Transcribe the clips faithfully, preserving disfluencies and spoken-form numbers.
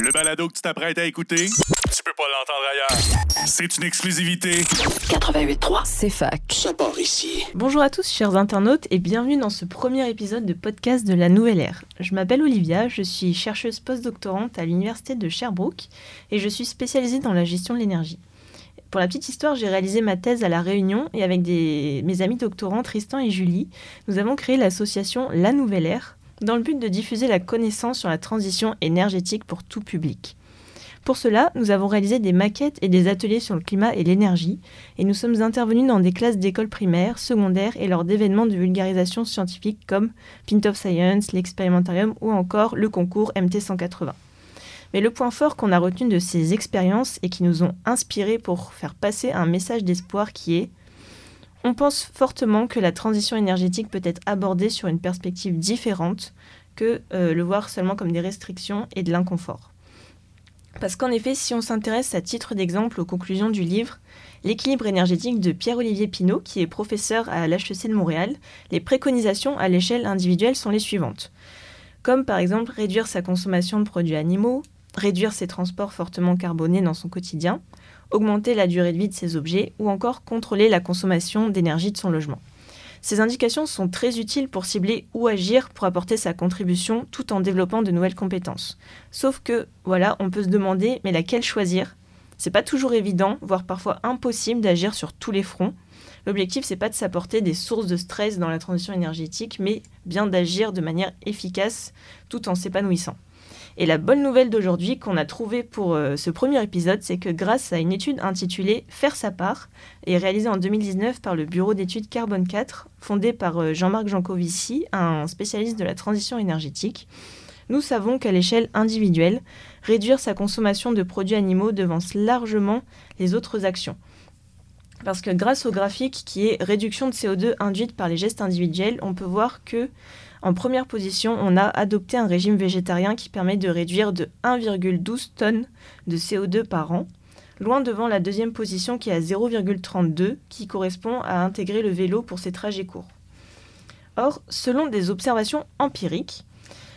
Le balado que tu t'apprêtes à écouter, tu peux pas l'entendre ailleurs. C'est une exclusivité. quatre-vingt-huit trois, c'est fac. Ça part ici. Bonjour à tous, chers internautes, et bienvenue dans ce premier épisode de podcast de la Nouvelle Ère. Je m'appelle Olivia, je suis chercheuse postdoctorante à l'université de Sherbrooke et je suis spécialisée dans la gestion de l'énergie. Pour la petite histoire, j'ai réalisé ma thèse à La Réunion et avec des... mes amis doctorants Tristan et Julie, nous avons créé l'association La Nouvelle Ère dans le but de diffuser la connaissance sur la transition énergétique pour tout public. Pour cela, nous avons réalisé des maquettes et des ateliers sur le climat et l'énergie, et nous sommes intervenus dans des classes d'écoles primaires, secondaires et lors d'événements de vulgarisation scientifique comme Pint of Science, l'Expérimentarium ou encore le concours M T cent quatre-vingts. Mais le point fort qu'on a retenu de ces expériences et qui nous ont inspirés pour faire passer un message d'espoir qui est « On pense fortement que la transition énergétique peut être abordée sur une perspective différente que euh, le voir seulement comme des restrictions et de l'inconfort. » Parce qu'en effet, si on s'intéresse à titre d'exemple aux conclusions du livre « L'équilibre énergétique » de Pierre-Olivier Pinault, qui est professeur à l'H E C de Montréal, les préconisations à l'échelle individuelle sont les suivantes. Comme par exemple réduire sa consommation de produits animaux, réduire ses transports fortement carbonés dans son quotidien, augmenter la durée de vie de ses objets ou encore contrôler la consommation d'énergie de son logement. Ces indications sont très utiles pour cibler où agir pour apporter sa contribution tout en développant de nouvelles compétences. Sauf que, voilà, on peut se demander, mais laquelle choisir ? C'est pas toujours évident, voire parfois impossible d'agir sur tous les fronts. L'objectif, c'est pas de s'apporter des sources de stress dans la transition énergétique, mais bien d'agir de manière efficace tout en s'épanouissant. Et la bonne nouvelle d'aujourd'hui qu'on a trouvée pour euh, ce premier épisode, c'est que grâce à une étude intitulée « Faire sa part » et réalisée en deux mille dix-neuf par le bureau d'études Carbone quatre, fondé par euh, Jean-Marc Jancovici, un spécialiste de la transition énergétique, nous savons qu'à l'échelle individuelle, réduire sa consommation de produits animaux devance largement les autres actions. Parce que grâce au graphique qui est « Réduction de C O deux induite par les gestes individuels », on peut voir que en première position, on a adopté un régime végétarien qui permet de réduire de un virgule douze tonnes de C O deux par an, loin devant la deuxième position qui est à zéro virgule trente-deux, qui correspond à intégrer le vélo pour ses trajets courts. Or, selon des observations empiriques,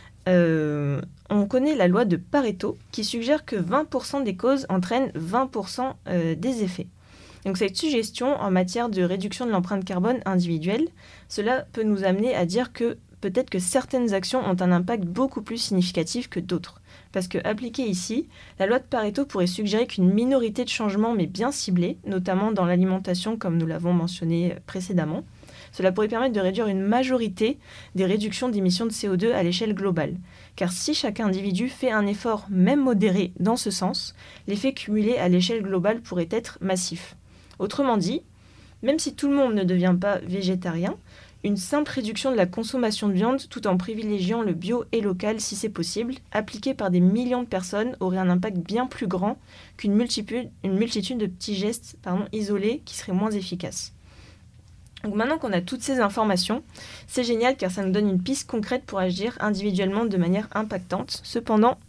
euh, on connaît la loi de Pareto qui suggère que vingt pour cent des causes entraînent vingt pour cent euh, des effets. Donc cette suggestion en matière de réduction de l'empreinte carbone individuelle, cela peut nous amener à dire que peut-être que certaines actions ont un impact beaucoup plus significatif que d'autres. Parce que, appliquée ici, la loi de Pareto pourrait suggérer qu'une minorité de changements, mais bien ciblés, notamment dans l'alimentation, comme nous l'avons mentionné précédemment, cela pourrait permettre de réduire une majorité des réductions d'émissions de C O deux à l'échelle globale. Car si chaque individu fait un effort, même modéré, dans ce sens, l'effet cumulé à l'échelle globale pourrait être massif. Autrement dit, même si tout le monde ne devient pas végétarien, une simple réduction de la consommation de viande tout en privilégiant le bio et local si c'est possible, appliquée par des millions de personnes, aurait un impact bien plus grand qu'une multitude, une multitude de petits gestes pardon, isolés qui seraient moins efficaces. Donc maintenant qu'on a toutes ces informations, c'est génial car ça nous donne une piste concrète pour agir individuellement de manière impactante. Cependant,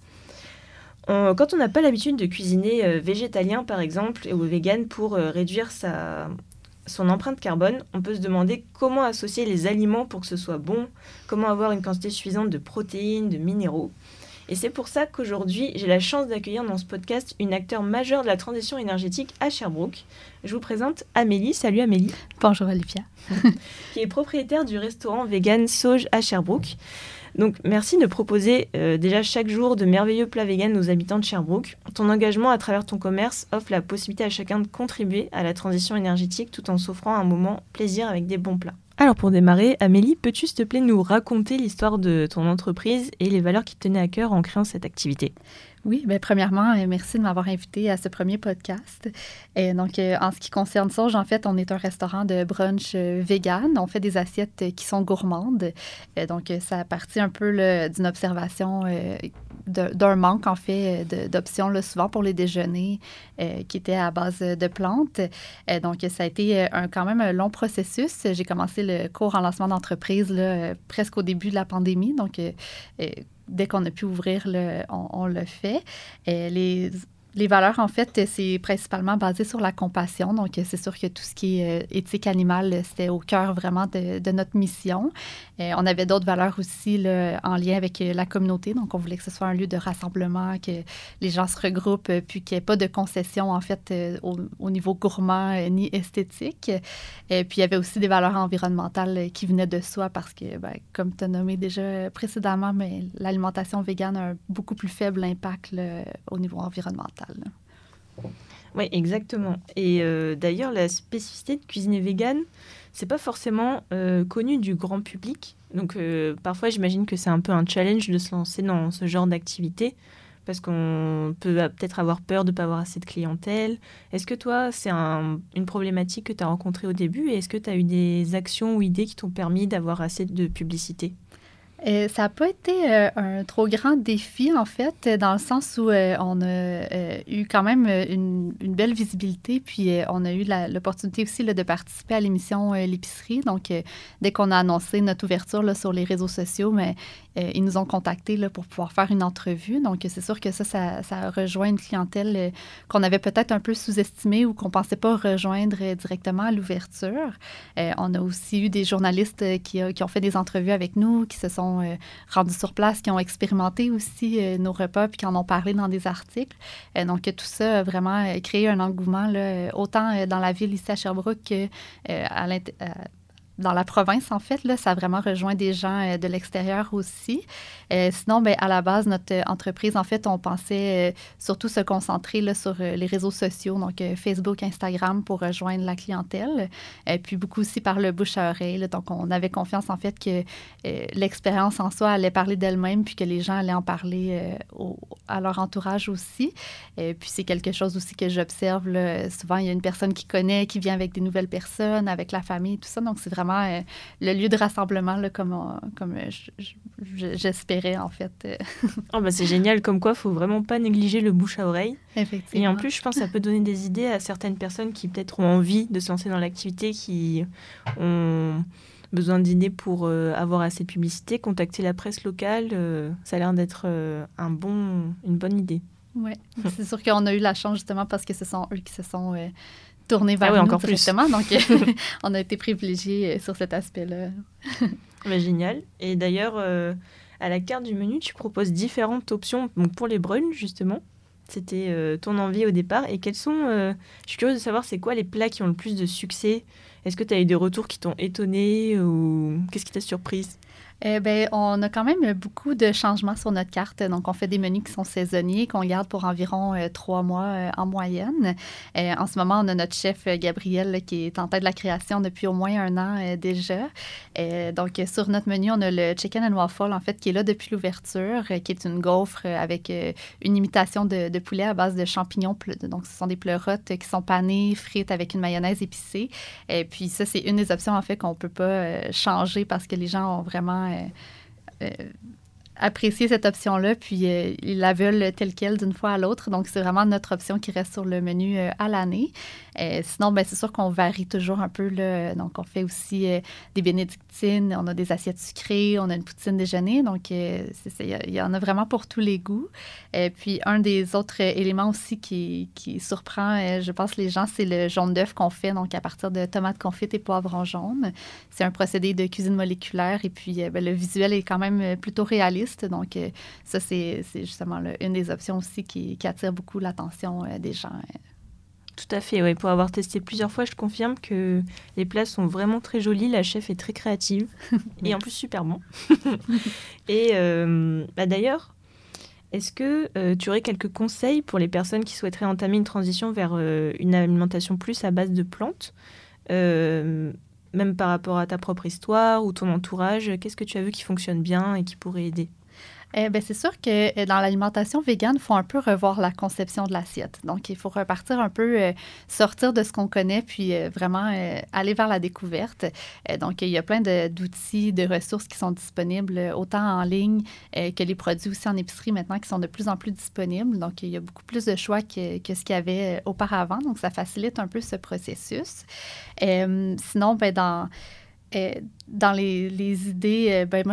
on, quand on n'a pas l'habitude de cuisiner euh, végétalien par exemple ou vegan pour euh, réduire sa... son empreinte carbone, on peut se demander comment associer les aliments pour que ce soit bon, comment avoir une quantité suffisante de protéines, de minéraux. Et c'est pour ça qu'aujourd'hui, j'ai la chance d'accueillir dans ce podcast une acteure majeure de la transition énergétique à Sherbrooke. Je vous présente Amélie. Salut Amélie. Bonjour Olivia. Qui est propriétaire du restaurant vegan Sauge à Sherbrooke. Donc, merci de proposer euh, déjà chaque jour de merveilleux plats véganes aux habitants de Sherbrooke. Ton engagement à travers ton commerce offre la possibilité à chacun de contribuer à la transition énergétique tout en s'offrant un moment plaisir avec des bons plats. Alors pour démarrer, Amélie, peux-tu s'il te plaît nous raconter l'histoire de ton entreprise et les valeurs qui te tenaient à cœur en créant cette activité ? Oui, bien, premièrement, euh, merci de m'avoir invité à ce premier podcast. Et donc, euh, en ce qui concerne Sauge, en fait, on est un restaurant de brunch euh, vegan. On fait des assiettes euh, qui sont gourmandes. Euh, donc, euh, ça partit un peu là, d'une observation, euh, de, d'un manque, en fait, de, d'options là, souvent pour les déjeuners euh, qui étaient à base de plantes. Euh, donc, ça a été un, quand même un long processus. J'ai commencé le cours en lancement d'entreprise là, euh, presque au début de la pandémie. Donc, euh, euh, dès qu'on a pu ouvrir, le, on, on le fait. Et les Les valeurs, en fait, c'est principalement basé sur la compassion. Donc, c'est sûr que tout ce qui est euh, éthique animale, c'était au cœur vraiment de, de notre mission. Euh, on avait d'autres valeurs aussi là, en lien avec la communauté. Donc, on voulait que ce soit un lieu de rassemblement, que les gens se regroupent, puis qu'il n'y ait pas de concessions, en fait, euh, au, au niveau gourmand euh, ni esthétique. Et puis, il y avait aussi des valeurs environnementales qui venaient de soi parce que, ben, comme tu as nommé déjà précédemment, mais l'alimentation végane a un beaucoup plus faible impact là, au niveau environnemental. Oui, exactement. Et euh, d'ailleurs, la spécificité de cuisiner végane, c'est pas forcément euh, connu du grand public. Donc, euh, parfois, j'imagine que c'est un peu un challenge de se lancer dans ce genre d'activité parce qu'on peut peut-être avoir peur de ne pas avoir assez de clientèle. Est-ce que toi, c'est un, une problématique que tu as rencontrée au début et est-ce que tu as eu des actions ou idées qui t'ont permis d'avoir assez de publicité? Euh, ça n'a pas été euh, un trop grand défi, en fait, dans le sens où euh, on a euh, eu quand même une, une belle visibilité, puis euh, on a eu la, l'opportunité aussi là, de participer à l'émission euh, L'épicerie. Donc, euh, dès qu'on a annoncé notre ouverture là, sur les réseaux sociaux, mais, euh, ils nous ont contactés là, pour pouvoir faire une entrevue. Donc, c'est sûr que ça, ça, ça rejoint une clientèle euh, qu'on avait peut-être un peu sous-estimée ou qu'on ne pensait pas rejoindre euh, directement à l'ouverture. Euh, on a aussi eu des journalistes euh, qui, qui ont fait des entrevues avec nous, qui se sont Euh, rendus sur place, qui ont expérimenté aussi euh, nos repas puis qui en ont parlé dans des articles. Euh, donc, tout ça a vraiment euh, créé un engouement, là, autant euh, dans la ville ici à Sherbrooke que euh, à l'int- euh, dans la province, en fait. Là, ça a vraiment rejoint des gens euh, de l'extérieur aussi. Euh, sinon, bien, à la base, notre euh, entreprise, en fait, on pensait euh, surtout se concentrer là, sur euh, les réseaux sociaux, donc euh, Facebook, Instagram, pour rejoindre la clientèle. Euh, puis beaucoup aussi par le bouche à oreille. Là, donc, on avait confiance, en fait, que euh, l'expérience en soi allait parler d'elle-même puis que les gens allaient en parler euh, au, à leur entourage aussi. Euh, puis c'est quelque chose aussi que j'observe. Là. Souvent, il y a une personne qui connaît, qui vient avec des nouvelles personnes, avec la famille, tout ça. Donc, c'est vraiment Euh, le lieu de rassemblement, là, comme, on, comme euh, je, je, j'espérais, en fait. Oh bah c'est génial, comme quoi, il ne faut vraiment pas négliger le bouche à oreille. Effectivement. Et en plus, je pense que ça peut donner des idées à certaines personnes qui peut-être ont envie de se lancer dans l'activité, qui ont besoin d'idées pour euh, avoir assez de publicité, contacter la presse locale. Euh, ça a l'air d'être euh, un bon, une bonne idée. Oui, c'est sûr qu'on a eu la chance, justement, parce que ce sont eux qui se sont... Euh, tourner vers ah oui, nous encore directement. Plus. Donc, on a été privilégiés sur cet aspect-là. Mais génial. Et d'ailleurs, euh, à la carte du menu, tu proposes différentes options donc pour les brunchs, justement. C'était euh, ton envie au départ. Et quels sont... Euh, je suis curieuse de savoir, c'est quoi les plats qui ont le plus de succès? Est-ce que tu as eu des retours qui t'ont étonné ou qu'est-ce qui t'a surprise? Eh bien, on a quand même beaucoup de changements sur notre carte. Donc, on fait des menus qui sont saisonniers, qu'on garde pour environ euh, trois mois euh, en moyenne. Euh, en ce moment, on a notre chef euh, Gabriel là, qui est en tête de la création depuis au moins un an euh, déjà. Euh, donc, sur notre menu, on a le Chicken and Waffle, en fait, qui est là depuis l'ouverture, euh, qui est une gaufre euh, avec euh, une imitation de, de poulet à base de champignons. Donc, ce sont des pleurotes qui sont panées, frites avec une mayonnaise épicée. Et puis, ça, c'est une des options, en fait, qu'on ne peut pas euh, changer parce que les gens ont vraiment Euh, euh, apprécier cette option-là, puis euh, ils la veulent telle quelle d'une fois à l'autre. Donc, c'est vraiment notre option qui reste sur le menu euh, à l'année. Euh, sinon, ben, c'est sûr qu'on varie toujours un peu. Là. Donc, on fait aussi euh, des bénédictines, on a des assiettes sucrées, on a une poutine déjeuner. Donc, euh, il y en a vraiment pour tous les goûts. Euh, puis, un des autres éléments aussi qui, qui surprend, euh, je pense, les gens, c'est le jaune d'œuf qu'on fait, donc à partir de tomates confites et poivrons jaunes. C'est un procédé de cuisine moléculaire et puis euh, ben, le visuel est quand même plutôt réaliste. Donc, euh, ça, c'est, c'est justement là, une des options aussi qui, qui attire beaucoup l'attention euh, des gens. Tout à fait, oui. Pour avoir testé plusieurs fois, je confirme que les plats sont vraiment très jolis. La chef est très créative et en plus super bon. et euh, bah d'ailleurs, est-ce que euh, tu aurais quelques conseils pour les personnes qui souhaiteraient entamer une transition vers euh, une alimentation plus à base de plantes, euh, même par rapport à ta propre histoire ou ton entourage? Qu'est-ce que tu as vu qui fonctionne bien et qui pourrait aider? Eh bien, c'est sûr que dans l'alimentation végane, il faut un peu revoir la conception de l'assiette. Donc, il faut repartir un peu, euh, sortir de ce qu'on connaît, puis euh, vraiment euh, aller vers la découverte. Euh, donc, il y a plein de, d'outils, de ressources qui sont disponibles, autant en ligne euh, que les produits aussi en épicerie maintenant qui sont de plus en plus disponibles. Donc, il y a beaucoup plus de choix que, que ce qu'il y avait auparavant. Donc, ça facilite un peu ce processus. Euh, sinon, ben, dans, euh, dans les, les idées, euh, ben, moi, je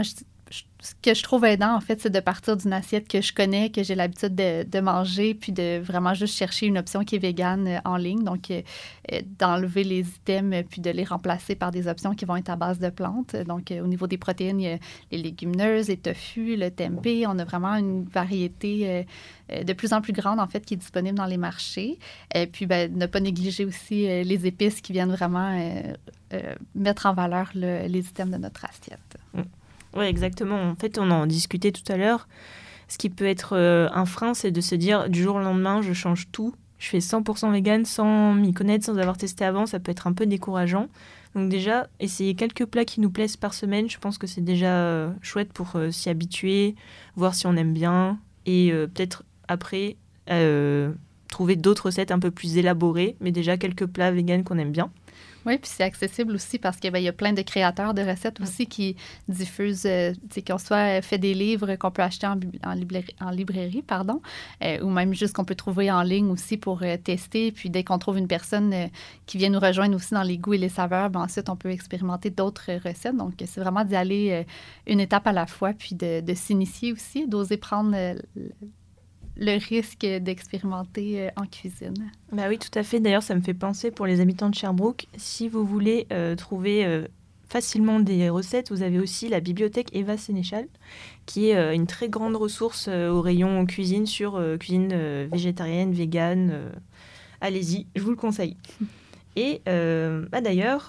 ce que je trouve aidant, en fait, c'est de partir d'une assiette que je connais, que j'ai l'habitude de, de manger, puis de vraiment juste chercher une option qui est végane euh, en ligne. Donc, euh, d'enlever les items, puis de les remplacer par des options qui vont être à base de plantes. Donc, euh, au niveau des protéines, il y a les légumineuses, les tofu, le tempeh. On a vraiment une variété euh, de plus en plus grande, en fait, qui est disponible dans les marchés. Et puis, ben, ne pas négliger aussi euh, les épices qui viennent vraiment euh, euh, mettre en valeur le, les items de notre assiette. Mmh. Oui, exactement. En fait, on en discutait tout à l'heure. Ce qui peut être euh, un frein, c'est de se dire du jour au lendemain, je change tout. Je fais cent pour cent vegan sans m'y connaître, sans avoir testé avant. Ça peut être un peu décourageant. Donc déjà, essayer quelques plats qui nous plaisent par semaine, je pense que c'est déjà euh, chouette pour euh, s'y habituer, voir si on aime bien. Et euh, peut-être après, euh, trouver d'autres recettes un peu plus élaborées, mais déjà quelques plats vegan qu'on aime bien. Oui, puis c'est accessible aussi parce qu'il ben, y a plein de créateurs de recettes aussi qui diffusent, euh, qu'on soit fait des livres qu'on peut acheter en, en, librairie, en librairie, pardon, euh, ou même juste qu'on peut trouver en ligne aussi pour euh, tester. Puis dès qu'on trouve une personne euh, qui vient nous rejoindre aussi dans les goûts et les saveurs, ben, ensuite on peut expérimenter d'autres recettes. Donc c'est vraiment d'y aller euh, une étape à la fois, puis de, de s'initier aussi, d'oser prendre euh, le risque d'expérimenter euh, en cuisine. Bah oui, tout à fait. D'ailleurs, ça me fait penser pour les habitants de Sherbrooke, si vous voulez euh, trouver euh, facilement des recettes, vous avez aussi la bibliothèque Eva Sénéchal, qui est euh, une très grande ressource euh, au rayon cuisine sur euh, cuisine euh, végétarienne, végane. Euh, allez-y, je vous le conseille. Et euh, bah d'ailleurs,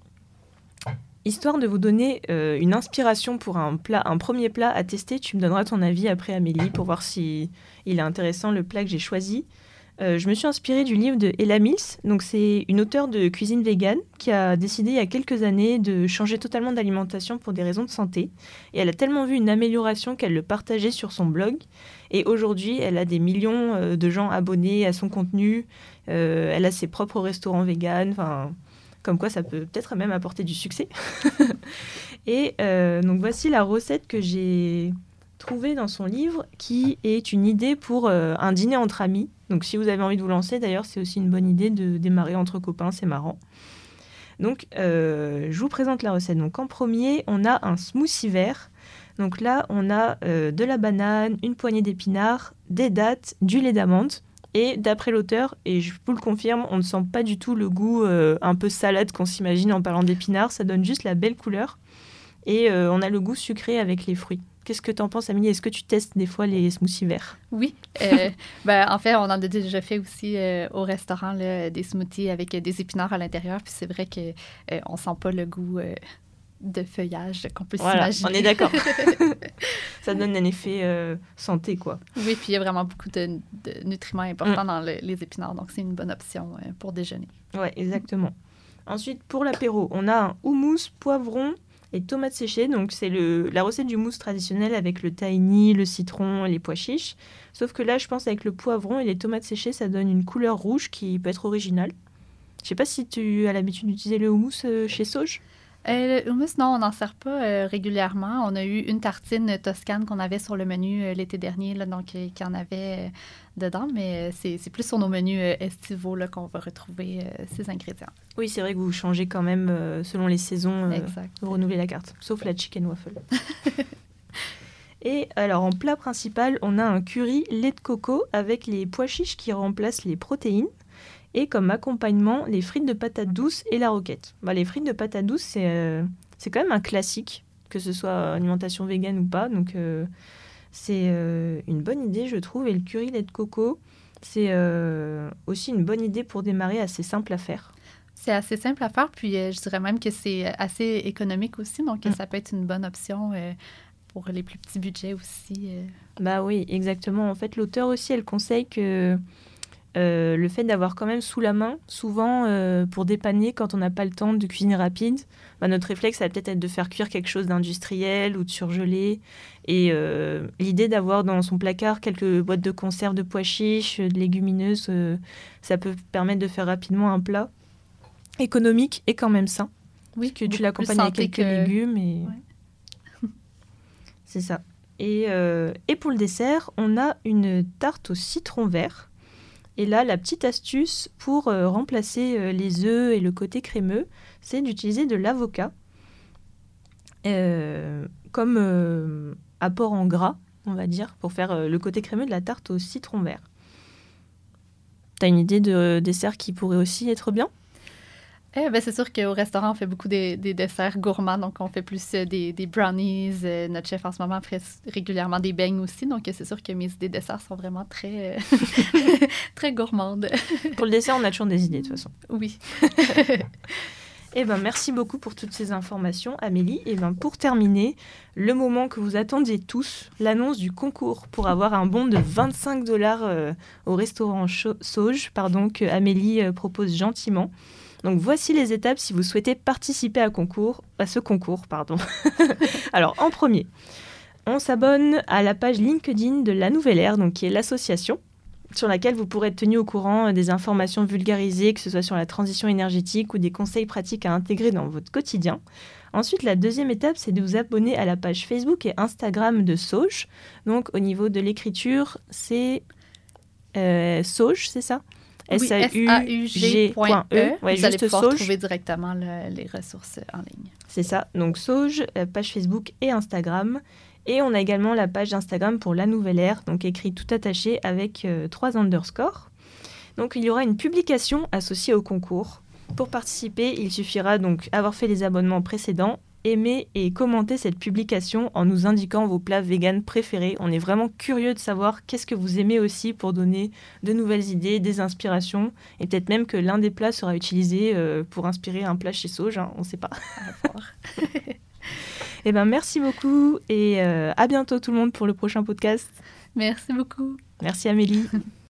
histoire de vous donner euh, une inspiration pour un plat, un premier plat à tester, tu me donneras ton avis après, Amélie, pour voir si il est intéressant le plat que j'ai choisi. Euh, je me suis inspirée du livre de Ella Mills. Donc c'est une auteure de cuisine végane qui a décidé il y a quelques années de changer totalement d'alimentation pour des raisons de santé. Et elle a tellement vu une amélioration qu'elle le partageait sur son blog. Et aujourd'hui, elle a des millions euh, de gens abonnés à son contenu. Euh, elle a ses propres restaurants véganes. Enfin, comme quoi ça peut peut-être même apporter du succès. Et euh, donc voici la recette que j'ai trouvée dans son livre, qui est une idée pour euh, un dîner entre amis. Donc si vous avez envie de vous lancer, d'ailleurs, c'est aussi une bonne idée de démarrer entre copains, c'est marrant. Donc euh, je vous présente la recette. Donc en premier, on a un smoothie vert. Donc là, on a euh, de la banane, une poignée d'épinards, des dattes, du lait d'amande. Et d'après l'auteur, et je vous le confirme, on ne sent pas du tout le goût euh, un peu salade qu'on s'imagine en parlant d'épinards. Ça donne juste la belle couleur. Et euh, on a le goût sucré avec les fruits. Qu'est-ce que tu en penses, Amélie? Est-ce que tu testes des fois les smoothies verts? Oui. Euh, ben, en fait, on en a déjà fait aussi euh, au restaurant, là, des smoothies avec des épinards à l'intérieur. Puis c'est vrai qu'on euh, ne sent pas le goût euh, de feuillage qu'on peut voilà, s'imaginer. On est d'accord. Ça donne un effet euh, santé, quoi. Oui, puis il y a vraiment beaucoup de, de nutriments importants mm. dans le, les épinards. Donc, c'est une bonne option euh, pour déjeuner. Oui, exactement. Ensuite, pour l'apéro, on a un houmous, poivron et tomates séchées. Donc, c'est le, la recette du mousse traditionnelle avec le tahini, le citron et les pois chiches. Sauf que là, je pense avec le poivron et les tomates séchées, ça donne une couleur rouge qui peut être originale. Je ne sais pas si tu as l'habitude d'utiliser le houmous euh, chez Sauge. Euh, le hummus, non, on n'en sert pas euh, régulièrement. On a eu une tartine toscane qu'on avait sur le menu euh, l'été dernier, là, donc euh, qu'il y en avait euh, dedans, mais euh, c'est, c'est plus sur nos menus euh, estivaux là, qu'on va retrouver euh, ces ingrédients. Oui, c'est vrai que vous changez quand même euh, selon les saisons, euh, exact. Vous renouvelez la carte, sauf la chicken waffle. Et alors, en plat principal, on a un curry lait de coco avec les pois chiches qui remplacent les protéines. Et comme accompagnement, les frites de patates douces et la roquette. Bah, les frites de patates douces, c'est, euh, c'est quand même un classique, que ce soit alimentation végane ou pas. Donc, euh, c'est euh, une bonne idée, je trouve. Et le curry lait de coco, c'est euh, aussi une bonne idée pour démarrer, assez simple à faire. C'est assez simple à faire, puis euh, je dirais même que c'est assez économique aussi. Donc, Mm. ça peut être une bonne option euh, pour les plus petits budgets aussi. Euh. Bah oui, exactement. En fait, l'auteur aussi, elle conseille que... Euh, le fait d'avoir quand même sous la main, souvent euh, pour dépanner quand on n'a pas le temps de cuisiner rapide, bah, notre réflexe, ça va peut-être être de faire cuire quelque chose d'industriel ou de surgelé. Et euh, l'idée d'avoir dans son placard quelques boîtes de conserve de pois chiches, de légumineuses, euh, ça peut permettre de faire rapidement un plat économique et quand même sain. Oui, que tu l'accompagnes avec quelques que... légumes. Et... Ouais. C'est ça. Et, euh, et pour le dessert, on a une tarte au citron vert. Et là, la petite astuce pour euh, remplacer euh, les œufs et le côté crémeux, c'est d'utiliser de l'avocat. euh, comme euh, apport en gras, on va dire, pour faire euh, le côté crémeux de la tarte au citron vert. T'as une idée de dessert qui pourrait aussi être bien ? Eh ben, c'est sûr qu'au restaurant, on fait beaucoup des, des desserts gourmands. Donc, on fait plus euh, des, des brownies. Euh, notre chef, en ce moment, fait régulièrement des beignes aussi. Donc, c'est sûr que mes idées de desserts sont vraiment très, euh, très gourmandes. Pour le dessert, on a toujours des idées, de toute façon. Oui. Eh ben, merci beaucoup pour toutes ces informations, Amélie. Et ben, pour terminer, le moment que vous attendiez tous, l'annonce du concours pour avoir un bon de vingt-cinq dollars euh, au restaurant Cho- Sauge, pardon, que Amélie euh, propose gentiment. Donc voici les étapes si vous souhaitez participer à, concours, à ce concours. Pardon. Alors en premier, on s'abonne à la page LinkedIn de La Nouvelle Ère, donc qui est l'association, sur laquelle vous pourrez être tenu au courant des informations vulgarisées, que ce soit sur la transition énergétique ou des conseils pratiques à intégrer dans votre quotidien. Ensuite, la deuxième étape, c'est de vous abonner à la page Facebook et Instagram de Sauge. Donc au niveau de l'écriture, c'est euh, Sauge, c'est ça ? Oui, S A U G point E. Ouais, vous allez pouvoir Sauge. trouver directement le, les ressources en ligne. C'est ça. Donc Sauge, page Facebook et Instagram. Et on a également la page Instagram pour La Nouvelle Ère, donc écrit tout attaché avec euh, trois underscores. Donc il y aura une publication associée au concours. Pour participer, il suffira donc avoir fait les abonnements précédents, aimer et commenter cette publication en nous indiquant vos plats véganes préférés. On est vraiment curieux de savoir qu'est-ce que vous aimez aussi pour donner de nouvelles idées, des inspirations. Et peut-être même que l'un des plats sera utilisé euh, pour inspirer un plat chez Sauge, hein, on ne sait pas. À voir. Eh ben, merci beaucoup et euh, à bientôt tout le monde pour le prochain podcast. Merci beaucoup. Merci Amélie.